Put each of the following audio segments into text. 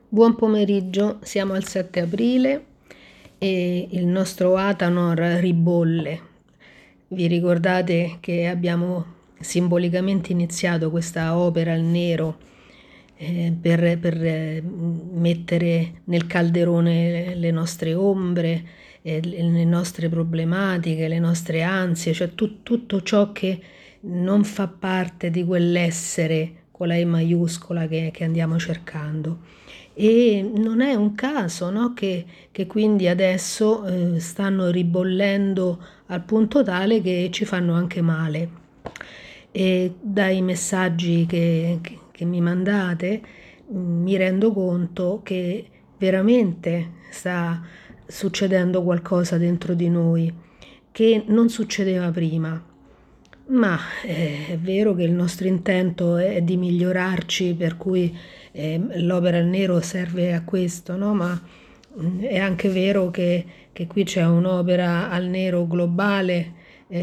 Buon pomeriggio, siamo al 7 aprile e il nostro Atanor ribolle. Vi ricordate che abbiamo simbolicamente iniziato questa opera al nero per mettere nel calderone le nostre ombre, le nostre problematiche, le nostre ansie, cioè tutto ciò che non fa parte di quell'essere con la E maiuscola che andiamo cercando. E non è un caso, no, che quindi adesso stanno ribollendo al punto tale che ci fanno anche male. E dai messaggi che mi mandate mi rendo conto che veramente sta succedendo qualcosa dentro di noi che non succedeva prima. Ma è vero che il nostro intento è di migliorarci, per cui l'opera al nero serve a questo, no? Ma è anche vero che qui c'è un'opera al nero globale,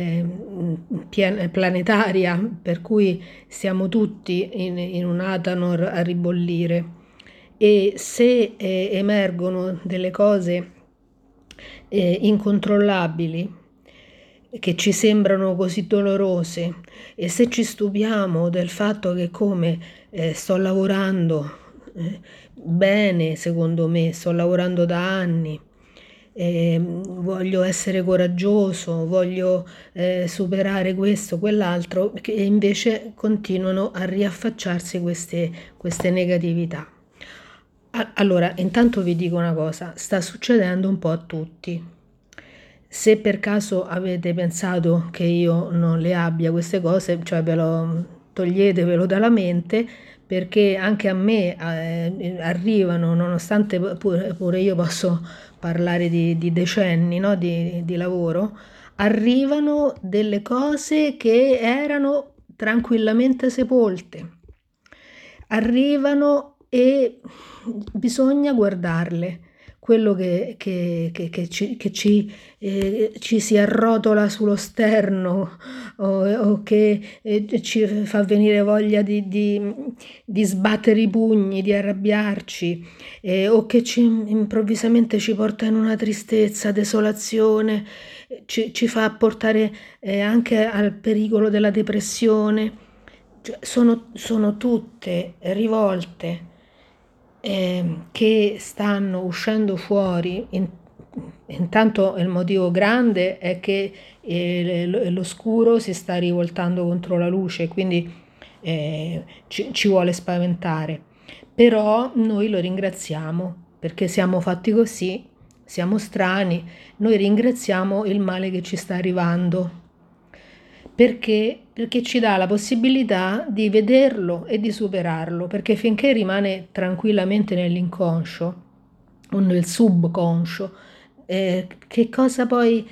planetaria, per cui siamo tutti in un Atanor a ribollire. E se emergono delle cose incontrollabili che ci sembrano così dolorose e se ci stupiamo del fatto che come sto lavorando bene, secondo me, sto lavorando da anni, voglio essere coraggioso, voglio superare questo, quell'altro, e invece continuano a riaffacciarsi queste negatività. Allora, intanto vi dico una cosa, sta succedendo un po' a tutti. Se per caso avete pensato che io non le abbia queste cose, cioè toglietevelo dalla mente, perché anche a me arrivano, nonostante pure io posso parlare di decenni, no, di lavoro, arrivano delle cose che erano tranquillamente sepolte. Arrivano e bisogna guardarle. Quello che ci si arrotola sullo sterno o che ci fa venire voglia di sbattere i pugni, di arrabbiarci, o che improvvisamente ci porta in una tristezza, desolazione, ci fa portare anche al pericolo della depressione. Cioè, sono tutte rivolte che stanno uscendo fuori. Intanto il motivo grande è che l'oscuro si sta rivoltando contro la luce, quindi ci vuole spaventare. Però noi lo ringraziamo perché siamo fatti così, siamo strani, noi ringraziamo il male che ci sta arrivando perché ci dà la possibilità di vederlo e di superarlo, perché finché rimane tranquillamente nell'inconscio o nel subconscio, che cosa poi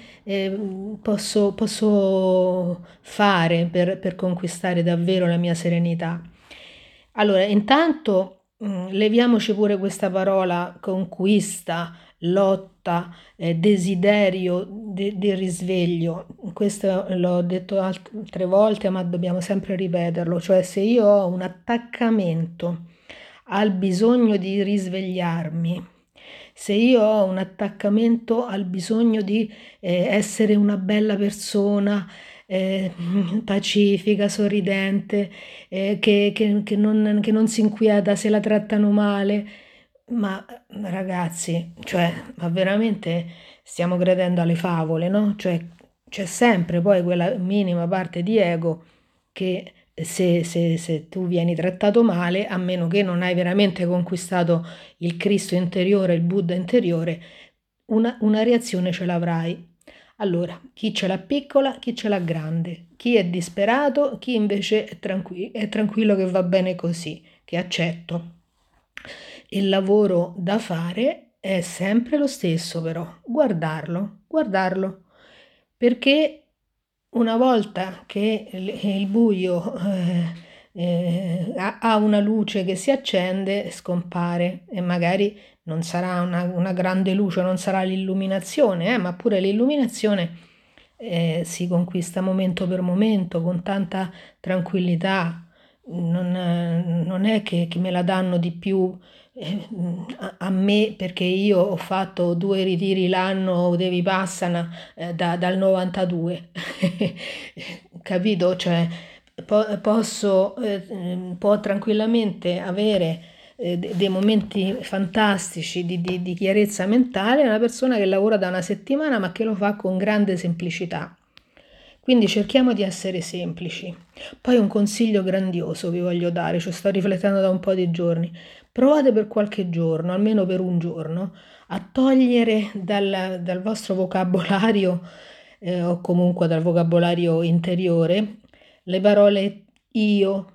posso fare per conquistare davvero la mia serenità? Allora, intanto leviamoci pure questa parola conquista, lotta, desiderio di risveglio. Questo l'ho detto altre volte, ma dobbiamo sempre ripeterlo, cioè se io ho un attaccamento al bisogno di risvegliarmi, se io ho un attaccamento al bisogno di essere una bella persona, eh, pacifica, sorridente, che non si inquieta se la trattano male, ma ragazzi, cioè, ma veramente stiamo credendo alle favole, no? Cioè, c'è sempre poi quella minima parte di ego che se tu vieni trattato male, a meno che non hai veramente conquistato il Cristo interiore, il Buddha interiore, una reazione ce l'avrai. Allora, chi ce l'ha piccola, chi ce l'ha grande, chi è disperato, chi invece è tranquillo che va bene così, che accetto. Il lavoro da fare è sempre lo stesso però, guardarlo, perché una volta che il buio ha una luce che si accende, scompare e magari non sarà una grande luce, non sarà l'illuminazione, ma pure l'illuminazione si conquista momento per momento con tanta tranquillità, non è che me la danno di più a me perché io ho fatto 2 ritiri l'anno o De Vipassana dal 92. Capito? Cioè, può tranquillamente avere dei momenti fantastici di chiarezza mentale una persona che lavora da una settimana ma che lo fa con grande semplicità. Quindi cerchiamo di essere semplici. Poi un consiglio grandioso vi voglio dare, ci sto riflettendo da un po' di giorni. Provate per qualche giorno, almeno per un giorno, a togliere dal vostro vocabolario o comunque dal vocabolario interiore le parole io,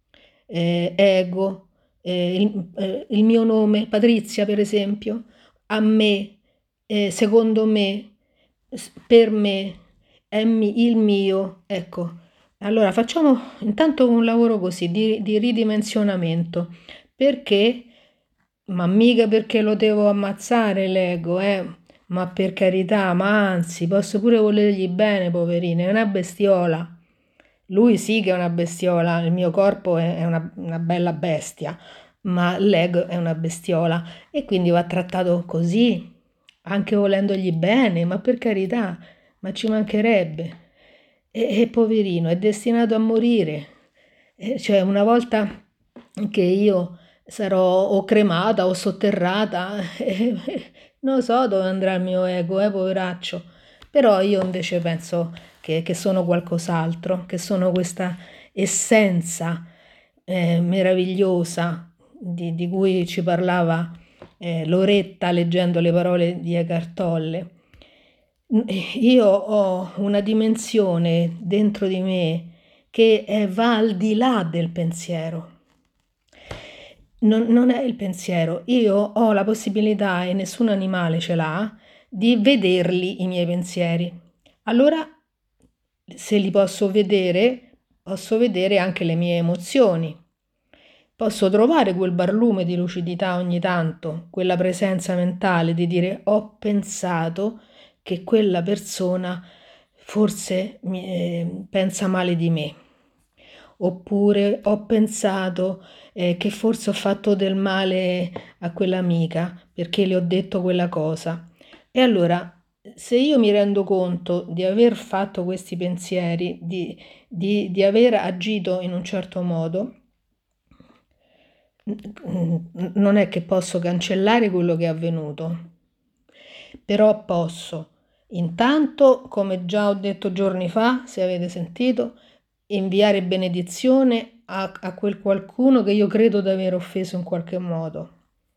ego, il mio nome, Patrizia per esempio, a me, secondo me, per me, il mio, ecco. Allora facciamo intanto un lavoro così di ridimensionamento, perché, ma mica perché lo devo ammazzare l'ego, ma per carità, ma anzi, posso pure volergli bene, poverino, è una bestiola. Lui sì che è una bestiola, il mio corpo è una bella bestia, ma l'ego è una bestiola e quindi va trattato così, anche volendogli bene, ma per carità, ma ci mancherebbe. E poverino, è destinato a morire. Cioè, una volta che io sarò o cremata o sotterrata, non so dove andrà il mio ego, poveraccio. Però io invece penso che sono qualcos'altro, che sono questa essenza meravigliosa di cui ci parlava Loretta leggendo le parole di Eckhart Tolle. Io ho una dimensione dentro di me che va al di là del pensiero. Non è il pensiero, io ho la possibilità, e nessun animale ce l'ha, di vederli i miei pensieri. Allora, se li posso vedere anche le mie emozioni. Posso trovare quel barlume di lucidità ogni tanto, quella presenza mentale di dire ho pensato che quella persona forse pensa male di me. Oppure ho pensato che forse ho fatto del male a quell'amica perché le ho detto quella cosa. E allora, se io mi rendo conto di aver fatto questi pensieri, di aver agito in un certo modo, non è che posso cancellare quello che è avvenuto, però posso, intanto, come già ho detto giorni fa, se avete sentito, inviare benedizione a quel qualcuno che io credo di aver offeso in qualche modo.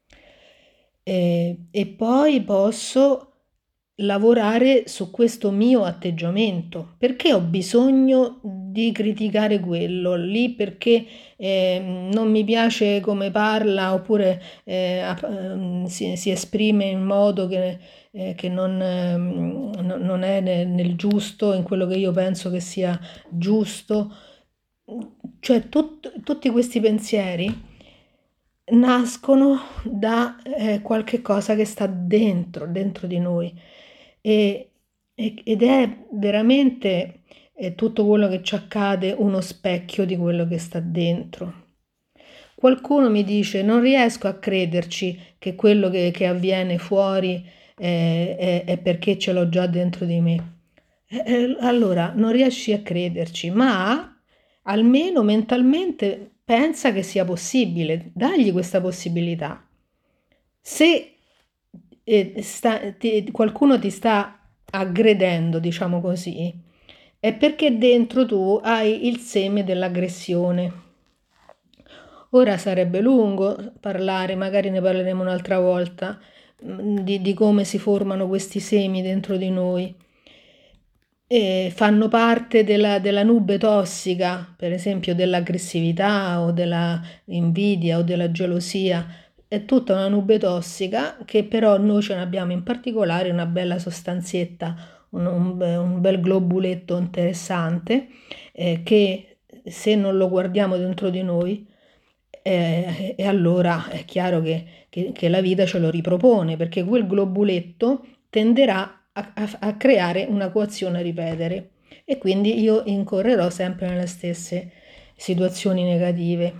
E poi posso lavorare su questo mio atteggiamento. Perché ho bisogno di criticare quello lì? Perché non mi piace come parla oppure si esprime in modo che non è nel giusto, in quello che io penso che sia giusto. Cioè tutti questi pensieri nascono da qualche cosa che sta dentro di noi e, ed è veramente tutto quello che ci accade uno specchio di quello che sta dentro. Qualcuno mi dice non riesco a crederci che quello che avviene fuori è perché ce l'ho già dentro di me. Allora non riesci a crederci, ma almeno mentalmente pensa che sia possibile, dagli questa possibilità. Se qualcuno ti sta aggredendo, diciamo così, è perché dentro tu hai il seme dell'aggressione. Ora sarebbe lungo parlare, magari ne parleremo un'altra volta, di come si formano questi semi dentro di noi. E fanno parte della nube tossica, per esempio dell'aggressività o della invidia o della gelosia. È tutta una nube tossica che però noi ce ne abbiamo in particolare una bella sostanzietta, un bel globuletto interessante che se non lo guardiamo dentro di noi e allora è chiaro che la vita ce lo ripropone perché quel globuletto tenderà a creare una coazione a ripetere e quindi io incorrerò sempre nelle stesse situazioni negative.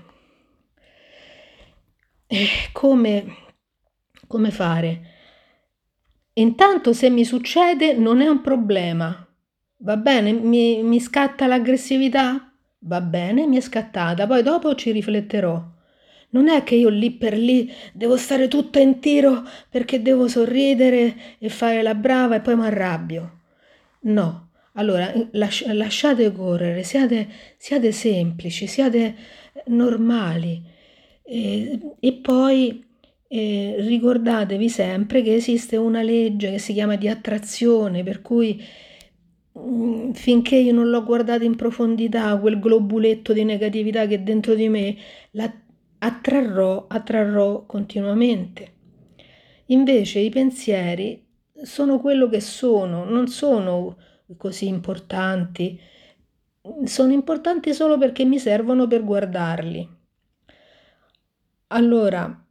Come fare? Intanto se mi succede non è un problema, va bene? Mi scatta l'aggressività? Va bene, mi è scattata, poi dopo ci rifletterò. Non è che io lì per lì devo stare tutta in tiro perché devo sorridere e fare la brava e poi mi arrabbio. No, allora lasciate correre, siate semplici, siate normali e poi ricordatevi sempre che esiste una legge che si chiama di attrazione, per cui finché io non l'ho guardato in profondità, quel globuletto di negatività che è dentro di me, la attrarrò continuamente. Invece i pensieri sono quello che sono, non sono così importanti, sono importanti solo perché mi servono per guardarli. Allora,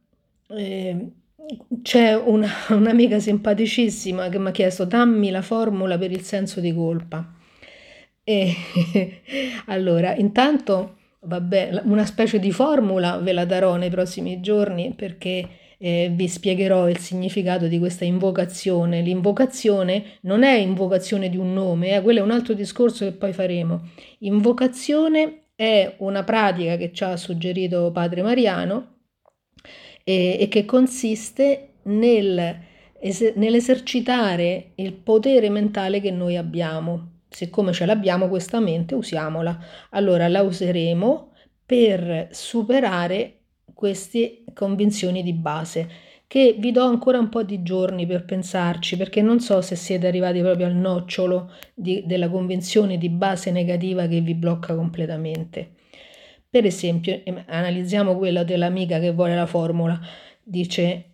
c'è un'amica simpaticissima che mi ha chiesto dammi la formula per il senso di colpa. E allora, intanto, vabbè, una specie di formula ve la darò nei prossimi giorni perché vi spiegherò il significato di questa invocazione. L'invocazione non è invocazione di un nome, quello è un altro discorso che poi faremo. Invocazione è una pratica che ci ha suggerito Padre Mariano e che consiste nell'esercitare il potere mentale che noi abbiamo. Siccome ce l'abbiamo questa mente, usiamola. Allora la useremo per superare queste convinzioni di base che vi do ancora un po' di giorni per pensarci, perché non so se siete arrivati proprio al nocciolo della convinzione di base negativa che vi blocca completamente. Per esempio, analizziamo quella dell'amica che vuole la formula. Dice,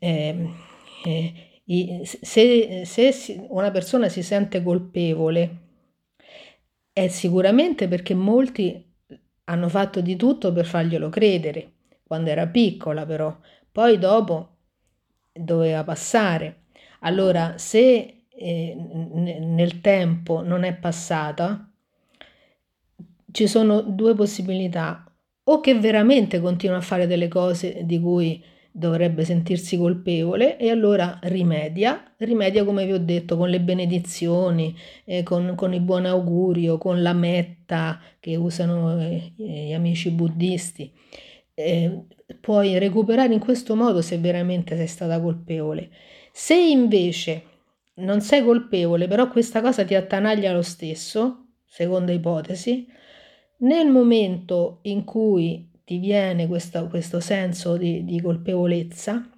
se una persona si sente colpevole, è sicuramente perché molti hanno fatto di tutto per farglielo credere, quando era piccola però, poi dopo doveva passare. Allora, se nel tempo non è passata, ci sono due possibilità, o che veramente continua a fare delle cose di cui dovrebbe sentirsi colpevole e allora rimedia come vi ho detto con le benedizioni, con i buoni auguri o con la metta che usano gli amici buddisti. Puoi recuperare in questo modo se veramente sei stata colpevole. Se invece non sei colpevole, però questa cosa ti attanaglia lo stesso, seconda ipotesi, nel momento in cui ti viene questo senso di colpevolezza,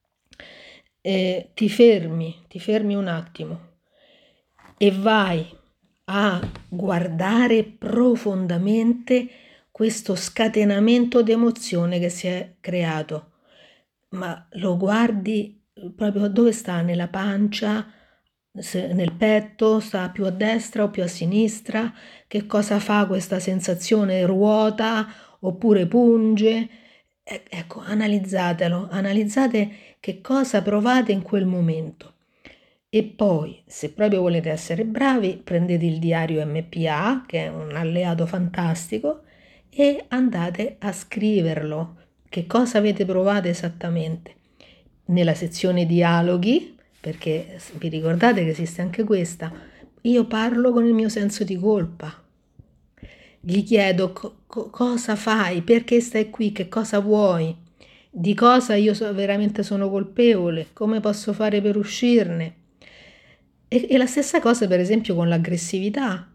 ti fermi un attimo e vai a guardare profondamente questo scatenamento di emozione che si è creato. Ma lo guardi proprio dove sta? Nella pancia, nel petto, sta più a destra o più a sinistra? Che cosa fa questa sensazione? Ruota oppure punge? Ecco, analizzate che cosa provate in quel momento. E poi, se proprio volete essere bravi, prendete il diario MPA, che è un alleato fantastico, e andate a scriverlo. Che cosa avete provato esattamente? Nella sezione dialoghi, perché vi ricordate che esiste anche questa, io parlo con il mio senso di colpa. Gli chiedo cosa fai, perché stai qui, che cosa vuoi, di cosa io veramente sono colpevole, come posso fare per uscirne. E la stessa cosa per esempio con l'aggressività.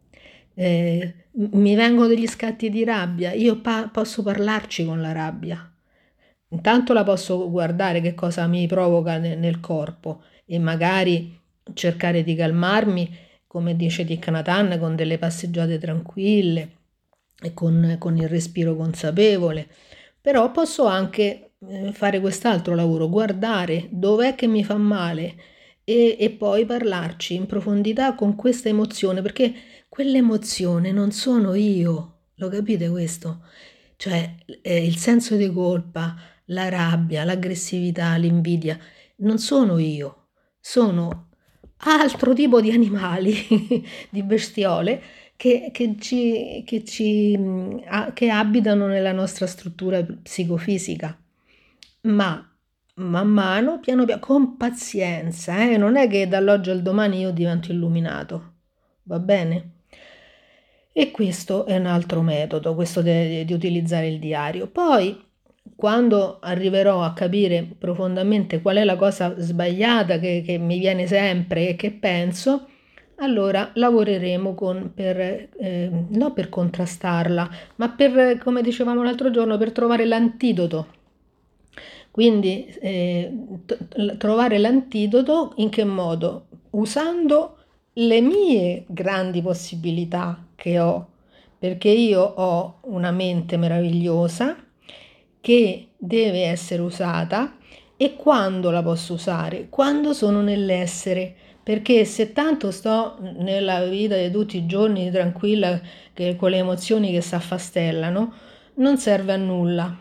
Mi vengono degli scatti di rabbia, io posso parlarci con la rabbia. Intanto la posso guardare che cosa mi provoca nel corpo e magari cercare di calmarmi, come dice Thich Nhat Hanh, con delle passeggiate tranquille e con il respiro consapevole. Però posso anche fare quest'altro lavoro, guardare dov'è che mi fa male e poi parlarci in profondità con questa emozione, perché quell'emozione non sono io, lo capite questo? Cioè il senso di colpa, la rabbia, l'aggressività, l'invidia, non sono io, sono altro tipo di animali, di bestiole, che abitano nella nostra struttura psicofisica. Ma man mano, piano piano, con pazienza, non è che dall'oggi al domani io divento illuminato, va bene? E questo è un altro metodo, questo di utilizzare il diario. Poi, quando arriverò a capire profondamente qual è la cosa sbagliata che mi viene sempre e che penso, allora lavoreremo non per contrastarla, ma per, come dicevamo l'altro giorno, per trovare l'antidoto. Quindi trovare l'antidoto in che modo? Usando le mie grandi possibilità che ho, perché io ho una mente meravigliosa che deve essere usata. E quando la posso usare? Quando sono nell'essere, perché se tanto sto nella vita di tutti i giorni tranquilla con le emozioni che si affastellano, non serve a nulla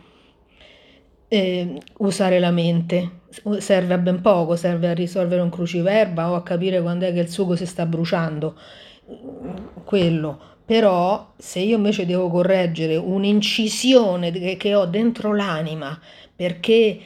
usare la mente. Serve a ben poco, serve a risolvere un cruciverba o a capire quando è che il sugo si sta bruciando, quello. Però se io invece devo correggere un'incisione che ho dentro l'anima perché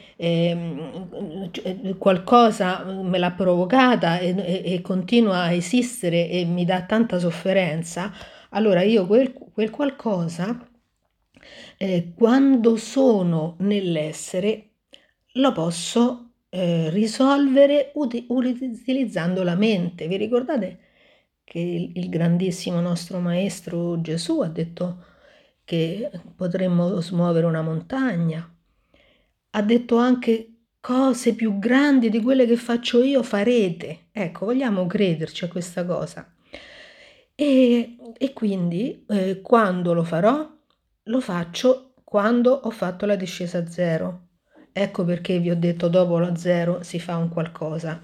qualcosa me l'ha provocata e continua a esistere e mi dà tanta sofferenza, allora io quel qualcosa, quando sono nell'essere, lo posso risolvere utilizzando la mente. Vi ricordate che il grandissimo nostro maestro Gesù ha detto che potremmo smuovere una montagna? Ha detto anche cose più grandi di quelle che faccio io farete. Ecco, vogliamo crederci a questa cosa. E quindi quando lo farò? Lo faccio quando ho fatto la discesa a zero. Ecco perché vi ho detto dopo lo zero si fa un qualcosa.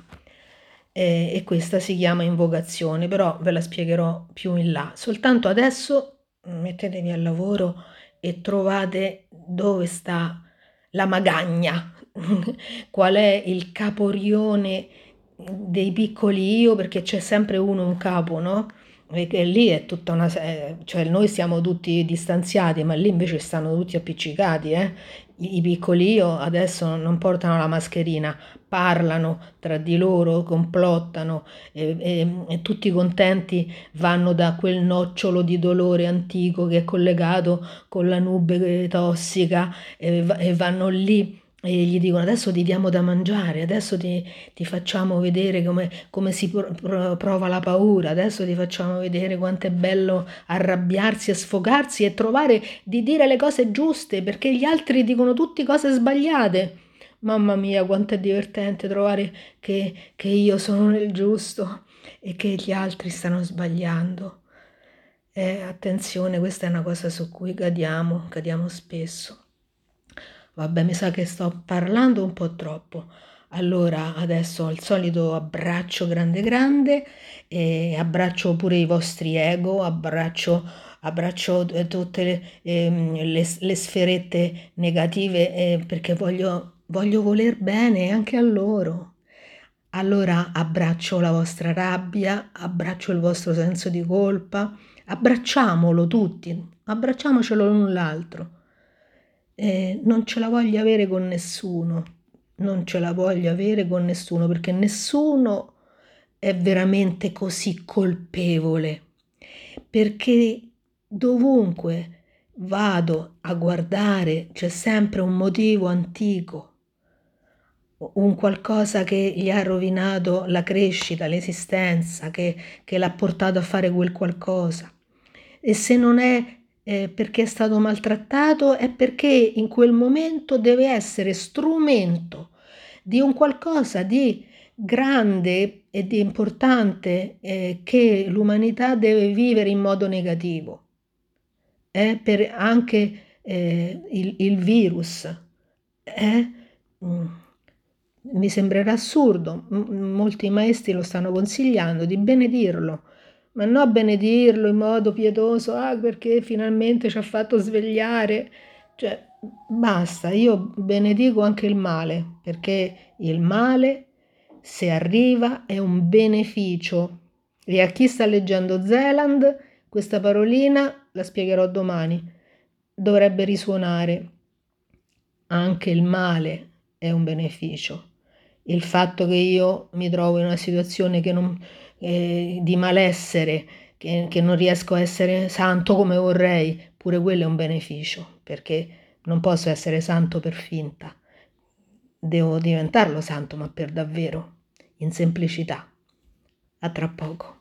E questa si chiama invocazione, però ve la spiegherò più in là. Soltanto adesso mettetevi al lavoro e trovate dove sta la magagna, qual è il caporione dei piccoli io, perché c'è sempre uno un capo, no? Perché lì è tutta cioè noi siamo tutti distanziati, ma lì invece stanno tutti appiccicati, eh? I piccoli io adesso non portano la mascherina, parlano tra di loro, complottano e tutti contenti vanno da quel nocciolo di dolore antico che è collegato con la nube tossica e vanno lì e gli dicono adesso ti diamo da mangiare, adesso ti facciamo vedere come si prova la paura, adesso ti facciamo vedere quanto è bello arrabbiarsi e sfogarsi e trovare di dire le cose giuste perché gli altri dicono tutte cose sbagliate. Mamma mia, quanto è divertente trovare che io sono nel giusto e che gli altri stanno sbagliando. Attenzione, questa è una cosa su cui cadiamo spesso. Vabbè, mi sa che sto parlando un po' troppo. Allora, adesso ho il solito abbraccio grande grande e abbraccio pure i vostri ego, abbraccio tutte le sferette negative perché voglio voler bene anche a loro. Allora abbraccio la vostra rabbia, abbraccio il vostro senso di colpa, abbracciamolo tutti, abbracciamocelo l'un l'altro. Non ce la voglio avere con nessuno, non ce la voglio avere con nessuno perché nessuno è veramente così colpevole, perché dovunque vado a guardare c'è sempre un motivo antico, un qualcosa che gli ha rovinato la crescita, l'esistenza, che l'ha portato a fare quel qualcosa. E se non è perché è stato maltrattato, è perché in quel momento deve essere strumento di un qualcosa di grande e di importante che l'umanità deve vivere in modo negativo. Per anche il virus. Mm, Mi sembrerà assurdo, molti maestri lo stanno consigliando di benedirlo, ma non benedirlo in modo pietoso, perché finalmente ci ha fatto svegliare. Cioè, basta, io benedico anche il male, perché il male, se arriva, è un beneficio. E a chi sta leggendo Zeland, Questa parolina la spiegherò domani. Dovrebbe risuonare. Anche il male è un beneficio. Il fatto che io mi trovo in una situazione di malessere, che non riesco a essere santo come vorrei, pure quello è un beneficio, perché non posso essere santo per finta. Devo diventarlo santo, ma per davvero, in semplicità. A tra poco.